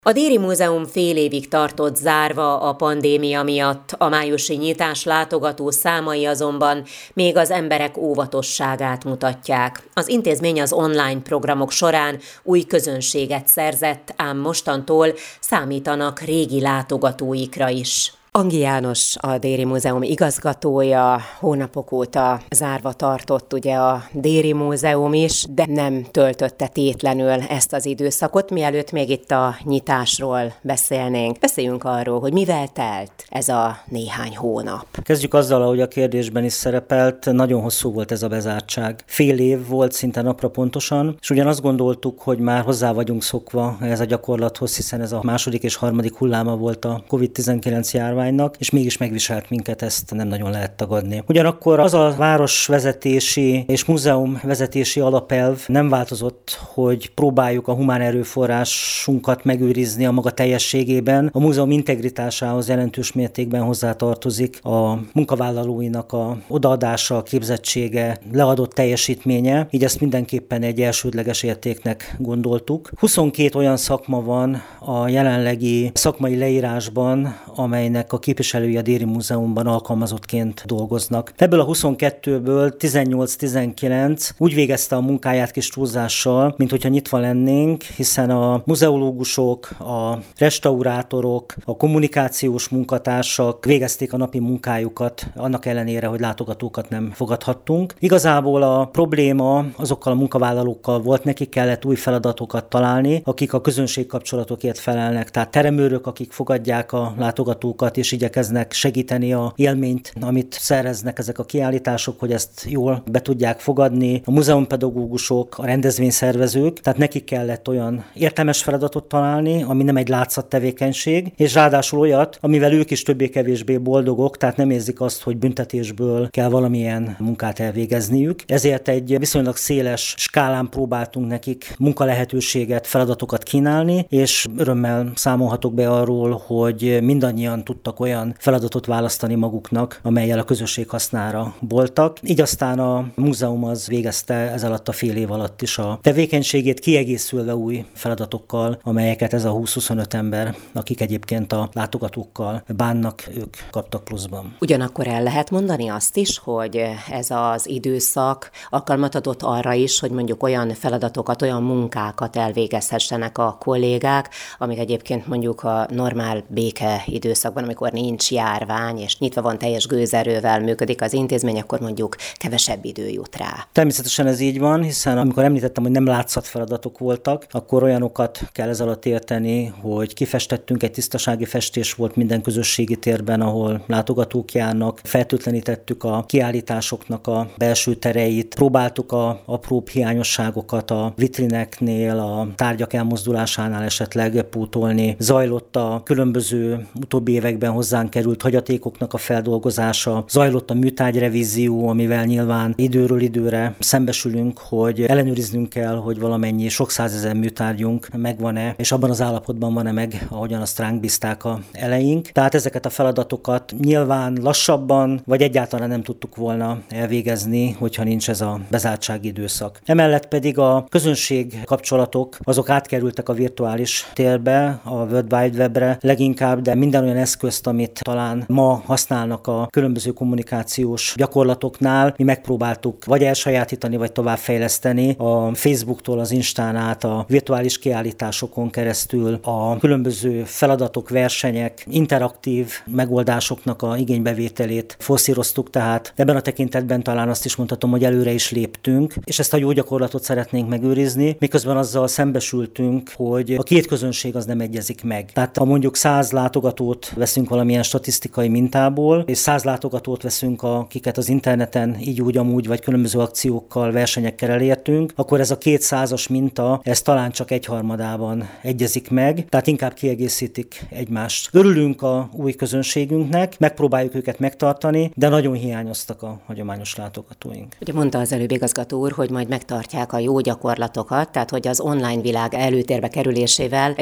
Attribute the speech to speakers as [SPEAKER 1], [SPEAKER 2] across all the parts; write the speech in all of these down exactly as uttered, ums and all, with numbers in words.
[SPEAKER 1] A Déri Múzeum fél évig tartott zárva a pandémia miatt, a májusi nyitás látogató számai azonban még az emberek óvatosságát mutatják. Az intézmény az online programok során új közönséget szerzett, ám mostantól számítanak régi látogatóikra is. Angi János, a Déri Múzeum igazgatója, hónapok óta zárva tartott ugye a Déri Múzeum is, de nem töltötte tétlenül ezt az időszakot, mielőtt még itt a nyitásról beszélnénk. Beszéljünk arról, hogy mivel telt ez a néhány hónap.
[SPEAKER 2] Kezdjük azzal, ahogy a kérdésben is szerepelt, nagyon hosszú volt ez a bezártság. Fél év volt szinte napra pontosan, és ugyan azt gondoltuk, hogy már hozzá vagyunk szokva ez a gyakorlathoz, hiszen ez a második és harmadik hulláma volt a kovid tizenkilenc járvány, és mégis megviselt minket, ezt nem nagyon lehet tagadni. Ugyanakkor az a városvezetési és múzeumvezetési alapelv nem változott, hogy próbáljuk a humán erőforrásunkat megőrizni a maga teljességében. A múzeum integritásához jelentős mértékben hozzátartozik a munkavállalóinak a odaadása, a képzettsége, leadott teljesítménye, így ezt mindenképpen egy elsődleges értéknek gondoltuk. huszonkét olyan szakma van a jelenlegi szakmai leírásban, amelynek a képviselői a Déri Múzeumban alkalmazottként dolgoznak. Ebből a huszonkettőből tizennyolc-tizenkilenc úgy végezte a munkáját kis túlzással, mint hogyha nyitva lennénk, hiszen a muzeológusok, a restaurátorok, a kommunikációs munkatársak végezték a napi munkájukat, annak ellenére, hogy látogatókat nem fogadhattunk. Igazából a probléma azokkal a munkavállalókkal volt, nekik kellett új feladatokat találni, akik a közönségkapcsolatokért felelnek, tehát teremőrök, akik fogadják a látogatókat, és igyekeznek segíteni a élményt, amit szereznek ezek a kiállítások, hogy ezt jól be tudják fogadni. A múzeumpedagógusok, a rendezvényszervezők, tehát nekik kellett olyan értelmes feladatot találni, ami nem egy látszat tevékenység, és ráadásul olyat, amivel ők is többé-kevésbé boldogok, tehát nem érzik azt, hogy büntetésből kell valamilyen munkát elvégezniük. Ezért egy viszonylag széles skálán próbáltunk nekik munkalehetőséget, feladatokat kínálni, és örömmel számolhatok be arról, hogy mindannyian tudtak olyan feladatot választani maguknak, amellyel a közösség hasznára voltak. Így aztán a múzeum az végezte ez alatt a fél év alatt is a tevékenységét, kiegészülve új feladatokkal, amelyeket ez a húsz-huszonöt ember, akik egyébként a látogatókkal bánnak, ők kaptak pluszban.
[SPEAKER 1] Ugyanakkor el lehet mondani azt is, hogy ez az időszak alkalmat adott arra is, hogy mondjuk olyan feladatokat, olyan munkákat elvégezhessenek a kollégák, amik egyébként mondjuk a normál béke időszakban, amikor nincs járvány, és nyitva van, teljes gőzerővel működik az intézmény, akkor mondjuk kevesebb idő jut rá.
[SPEAKER 2] Természetesen ez így van, hiszen amikor említettem, hogy nem látszat feladatok voltak, akkor olyanokat kell ez alatt érteni, hogy kifestettünk, egy tisztasági festés volt minden közösségi térben, ahol látogatók járnak, fertőtlenítettük a kiállításoknak a belső tereit, próbáltuk a apróbb hiányosságokat a vitrineknél, a tárgyak elmozdulásánál esetleg pótolni. Zajlott a különböző utóbbi években hozzánk került hagyatékoknak a feldolgozása, zajlott a műtárgyrevízió, amivel nyilván időről időre szembesülünk, hogy ellenőriznünk kell, hogy valamennyi sok százezer műtárgyunk megvan-e, és abban az állapotban van-e meg, ahogyan azt ránk bízták a eleink. Tehát ezeket a feladatokat nyilván lassabban, vagy egyáltalán nem tudtuk volna elvégezni, hogyha nincs ez a bezártsági időszak. Emellett pedig a közönség kapcsolatok, azok átkerültek a virtuális térbe, a World Wide Webre leginkább, de minden olyan eszközt, amit talán ma használnak a különböző kommunikációs gyakorlatoknál, mi megpróbáltuk vagy elsajátítani, vagy továbbfejleszteni a Facebooktól az Instán át, a virtuális kiállításokon keresztül, a különböző feladatok, versenyek, interaktív megoldásoknak a igénybevételét forszíroztuk, tehát ebben a tekintetben talán azt is mondhatom, hogy előre is léptünk, és ezt a jó gyakorlatot szeretnénk megőrizni, miközben azzal szembesültünk, hogy a két közönség az nem egyezik meg. Tehát ha mondjuk száz látogatót veszünk valamilyen statisztikai mintából, és száz látogatót veszünk, akiket az interneten így úgy amúgy, vagy különböző akciókkal, versenyekkel elértünk, akkor ez a kétszázas minta, ez talán csak egyharmadában egyezik meg, tehát inkább kiegészítik egymást. Örülünk a új közönségünknek, megpróbáljuk őket megtartani, de nagyon hiányoztak a hagyományos látogatóink.
[SPEAKER 1] Ugye mondta az előbb igazgató úr, hogy majd megtartják a jó gyakorlatokat, tehát hogy az online világ előtérbe kerülésével egy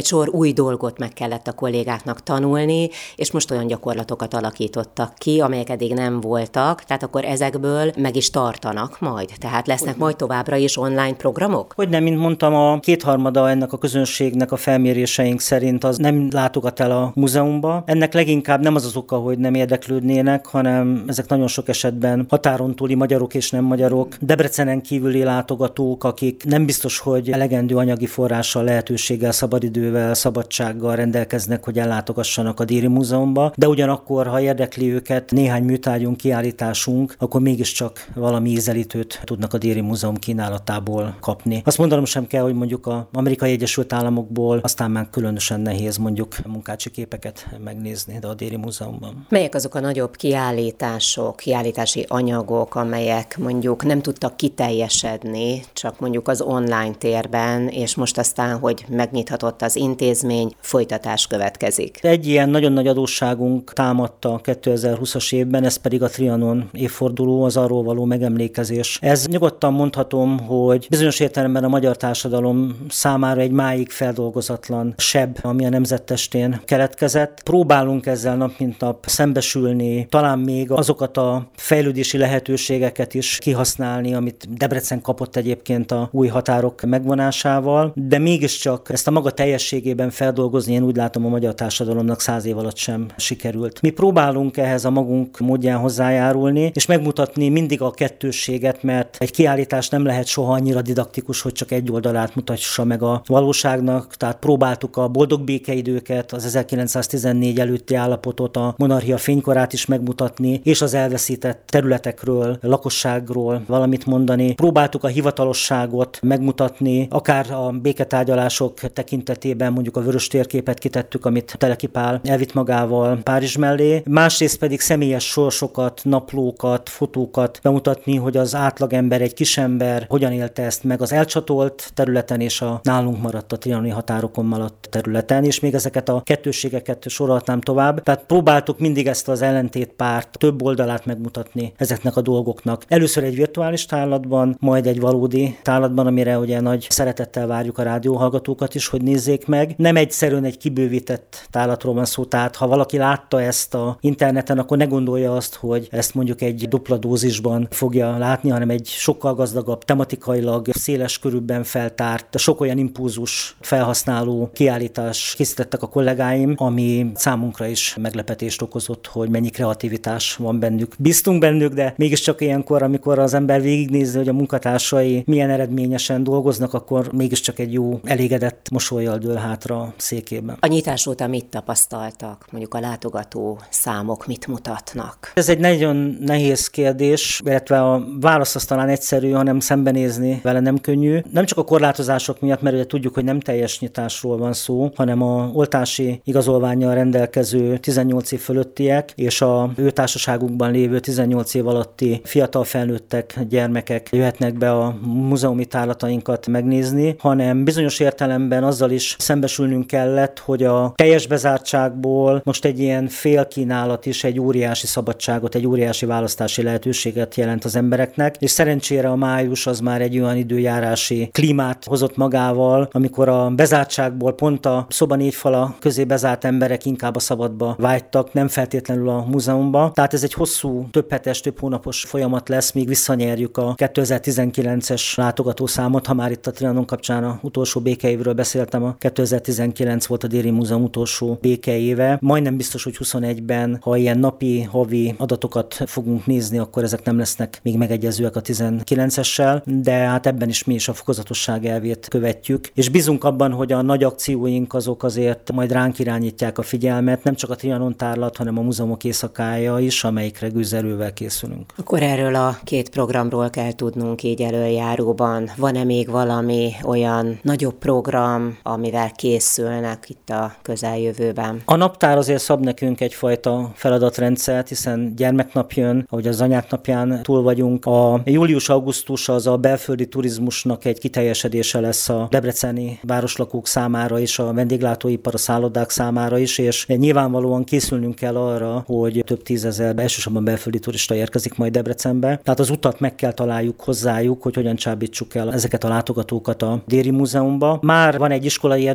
[SPEAKER 1] sor új dolgot meg kellett a kollégáknak tanulni, és most olyan gyakorlatokat alakítottak ki, amelyek eddig nem voltak, tehát akkor ezekből meg is tartanak majd. Tehát lesznek majd továbbra is online programok?
[SPEAKER 2] Hogy nem, mint mondtam, a kétharmada ennek a közönségnek a felméréseink szerint az nem látogat el a múzeumba. Ennek leginkább nem az az oka, hogy nem érdeklődnének, hanem ezek nagyon sok esetben határon túli magyarok és nem magyarok, Debrecenen kívüli látogatók, akik nem biztos, hogy elegendő anyagi forrással, lehetőséggel, szabadidővel, szabadsággal rendelkeznek, hogy ellátogassanak a Déri Múzeumba, de ugyanakkor, ha érdekli őket néhány műtárgyunk, kiállításunk, akkor mégiscsak valami ízelítőt tudnak a Déri Múzeum kínálatából kapni. Azt mondanom sem kell, hogy mondjuk az Amerikai Egyesült Államokból aztán már különösen nehéz mondjuk munkácsi képeket megnézni, de a Déri Múzeumban.
[SPEAKER 1] Melyek azok a nagyobb kiállítások, kiállítási anyagok, amelyek mondjuk nem tudtak kiteljesedni, csak mondjuk az online térben, és most aztán, hogy megnyithatott az intézmény, folytatás következik?
[SPEAKER 2] Egy ilyen nagyon nagy adósságunk támadta a kétezer-húszas évben, ez pedig a Trianon évforduló, az arról való megemlékezés. Ez nyugodtan mondhatom, hogy bizonyos értelemben a magyar társadalom számára egy máig feldolgozatlan seb, ami a nemzettestén keletkezett. Próbálunk ezzel nap mint nap szembesülni, talán még azokat a fejlődési lehetőségeket is kihasználni, amit Debrecen kapott egyébként a új határok megvonásával, de mégiscsak ezt a maga teljességében feldolgozni, én úgy látom, a magyar társadalomnak száz év alatt sem sikerült. Mi próbálunk ehhez a magunk módján hozzájárulni, és megmutatni mindig a kettősséget, mert egy kiállítás nem lehet soha annyira didaktikus, hogy csak egy oldalát mutassa meg a valóságnak, tehát próbáltuk a boldog békeidőket, az ezerkilencszáztizennégy előtti állapotot, a monarchia fénykorát is megmutatni, és az elveszített területekről, lakosságról valamit mondani. Próbáltuk a hivatalosságot megmutatni, akár a béketárgyalások tekintetében mondjuk a vörös térképet kitettük, amit Teleki Pál elvitt magával Párizs mellé. Másrészt pedig személyes sorsokat, naplókat, fotókat bemutatni, hogy az átlagember, egy kisember hogyan élte ezt meg az elcsatolt területen és a nálunk maradt a trianoni határokon maradt területen, és még ezeket a kettősségeket sorolhatnám tovább. Tehát próbáltuk mindig ezt az ellentétpárt, több oldalát megmutatni ezeknek a dolgoknak. Először egy virtuális tárlatban, majd egy valódi tárlatban, amire ugye nagy szeretettel várjuk a rádióhallgatókat is, hogy nézzék meg. Nem egyszerűen egy kibővített tárlatról van szó, tehát ha valaki látta ezt a interneten, akkor ne gondolja azt, hogy ezt mondjuk egy dupla dózisban fogja látni, hanem egy sokkal gazdagabb, tematikailag széles körülben feltárt, sok olyan impulzus felhasználó kiállítás készítettek a kollégáim, ami számunkra is meglepetést okozott, hogy mennyi kreativitás van bennük. Bíztunk bennük, de mégiscsak ilyenkor, amikor az ember végignézi, hogy a munkatársai milyen eredményesen dolgoznak, akkor mégiscsak egy jó, elégedett mosollyal dől hátra a székében.
[SPEAKER 1] A nyitás óta mit tapasztaltak? Mondjuk a látogató számok mit mutatnak?
[SPEAKER 2] Ez egy nagyon nehéz kérdés, illetve a válasz az talán egyszerű, hanem szembenézni vele nem könnyű. Nem csak a korlátozások miatt, mert ugye tudjuk, hogy nem teljes nyitásról van szó, hanem a oltási igazolvánnyal rendelkező tizennyolc év fölöttiek és a ő társaságukban lévő tizennyolc év alatti fiatal felnőttek, gyermekek jöhetnek be a múzeumi tárlatainkat megnézni, hanem bizonyos értelemben azzal is szembesülnünk kellett, hogy a teljes bezártságból most egy ilyen félkínálat is egy óriási szabadságot, egy óriási választási lehetőséget jelent az embereknek, és szerencsére a május az már egy olyan időjárási klímát hozott magával, amikor a bezártságból pont a szoba négy fala közé bezárt emberek inkább a szabadba vágytak, nem feltétlenül a múzeumba. Tehát ez egy hosszú, több hetes, több hónapos folyamat lesz, míg visszanyerjük a kétezer-tizenkilences látogatószámot, ha már itt a Trianon kapcsán a utolsó békeévről beszéltem, a kétezer-tizenkilenc volt a Déri Múzeum utolsó békeéve. Majdnem biztos, hogy huszonegyben, ha ilyen napi, havi adatokat fogunk nézni, akkor ezek nem lesznek még megegyezőek a tizenkilencessel, de hát ebben is mi is a fokozatosság elvét követjük, és bízunk abban, hogy a nagy akcióink azok azért majd ránk irányítják a figyelmet, nem csak a Trianon tárlat, hanem a múzeumok éjszakája is, amelyikre gőzerővel készülünk.
[SPEAKER 1] Akkor erről a két programról kell tudnunk így előjáróban. Van-e még valami olyan nagyobb program, amivel készülnek itt a közeljövőben?
[SPEAKER 2] A naptár azért szab nekünk egyfajta feladatrendszert, hiszen gyermeknap jön, ahogy az anyák napján túl vagyunk. A július-augusztus az a belföldi turizmusnak egy kiteljesedése lesz a debreceni városlakók számára és a vendéglátóipar, a szállodák számára is, és nyilvánvalóan készülnünk kell arra, hogy több tízezer, elsősorban belföldi turista érkezik majd Debrecenbe. Tehát az utat meg kell találjuk hozzájuk, hogy hogyan csábítsuk el ezeket a látogatókat a Déri Múzeumba. Már van egy iskolai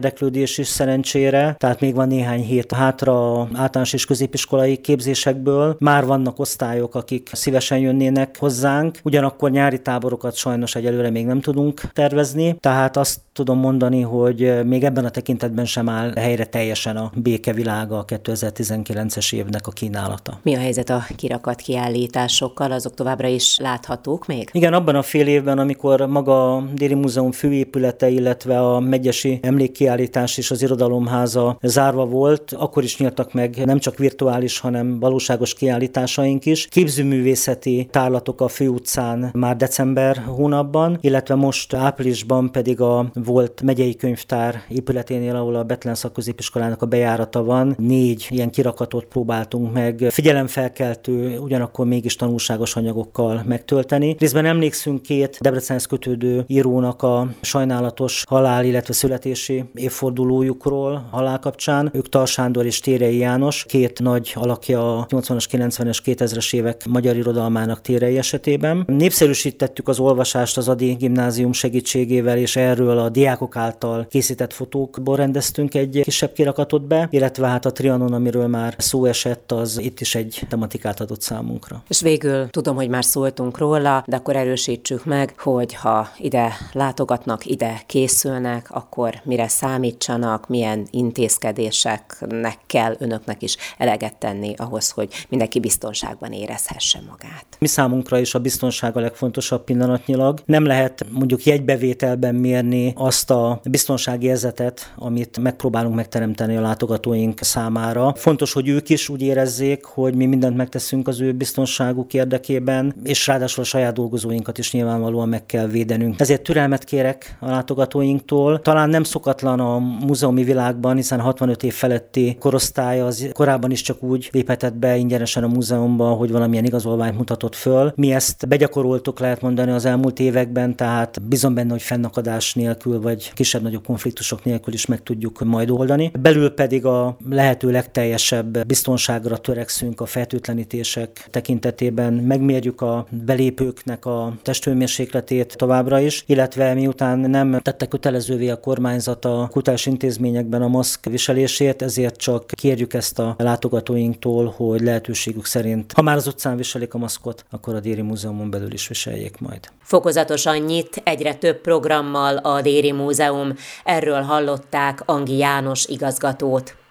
[SPEAKER 2] érdeklődés is szerencsére, tehát még van néhány hét hátra általános és középiskolai képzésekből. Már vannak osztályok, akik szívesen jönnének hozzánk, ugyanakkor nyári táborokat sajnos egyelőre még nem tudunk tervezni, tehát azt tudom mondani, hogy még ebben a tekintetben sem áll helyre teljesen a békevilága a kétezer-tizenkilences évnek a kínálata.
[SPEAKER 1] Mi a helyzet a kirakat kiállításokkal? Azok továbbra is láthatók még?
[SPEAKER 2] Igen, abban a fél évben, amikor maga a Déri Múzeum főépülete, illetve a megyesi emlékkiállítás és az irodalomháza zárva volt, akkor is nyíltak meg nem csak virtuális, hanem valóságos kiállításaink is. Képzőművészeti tárlatok a főutcán már december hónapban, illetve most áprilisban pedig a volt megyei könyvtár épületénél, ahol a Bethlen szakközépiskolának a bejárata van. Négy ilyen kirakatot próbáltunk meg figyelemfelkeltő, ugyanakkor mégis tanulságos anyagokkal megtölteni. Részben emlékszünk két Debrecenhez kötődő írónak a sajnálatos halál, illetve születési évfordulójukról halál kapcsán. Ők Tar Sándor és Térei János, két nagy alakja a nyolcvanas, kilencvenes, kétezres évek magyar irodalmának Térei esetében. Népszerűsítettük az olvasást az Ady Gimnázium segítségével, és erről a diákok által készített fotókból rendeztünk egy kisebb kirakatot be, illetve hát a Trianon, amiről már szó esett, az itt is egy tematikát adott számunkra.
[SPEAKER 1] És végül tudom, hogy már szóltunk róla, de akkor erősítsük meg, hogy ha ide látogatnak, ide készülnek, akkor mire számítsanak, milyen intézkedéseknek kell önöknek is eleget tenni ahhoz, hogy mindenki biztonságban érezhesse magát.
[SPEAKER 2] Mi számunkra is a biztonság a legfontosabb pillanatnyilag. Nem lehet mondjuk jegybevételben mérni azt a biztonságérzetet, amit megpróbálunk megteremteni a látogatóink számára. Fontos, hogy ők is úgy érezzék, hogy mi mindent megteszünk az ő biztonságuk érdekében, és ráadásul a saját dolgozóinkat is nyilvánvalóan meg kell védenünk. Ezért türelmet kérek a látogatóinktól. Talán nem szokatlan a múzeumi világban, hiszen hatvanöt év feletti korosztály az korábban is csak úgy léphetett be ingyenesen a múzeumba, hogy valamilyen igazolványt mutatott föl. Mi ezt begyakoroltuk, lehet mondani, az elmúlt években, tehát bízom benne, hogy fennakadás nélkül vagy kisebb-nagyobb konfliktusok nélkül is meg tudjuk majd oldani. Belül pedig a lehető legteljesebb biztonságra törekszünk a fertőtlenítések tekintetében. Megmérjük a belépőknek a testhőmérsékletét továbbra is, illetve miután nem tette kötelezővé a kormányzat a kulturális intézményekben a maszk viselését, ezért csak kérjük ezt a látogatóinktól, hogy lehetőségük szerint, ha már az utcán viselik a maszkot, akkor a Déri Múzeumon belül is viseljék majd.
[SPEAKER 1] Fokozatosan nyit egyre több programmal a Déri Múzeum. Erről hallották Angi János igazgatót.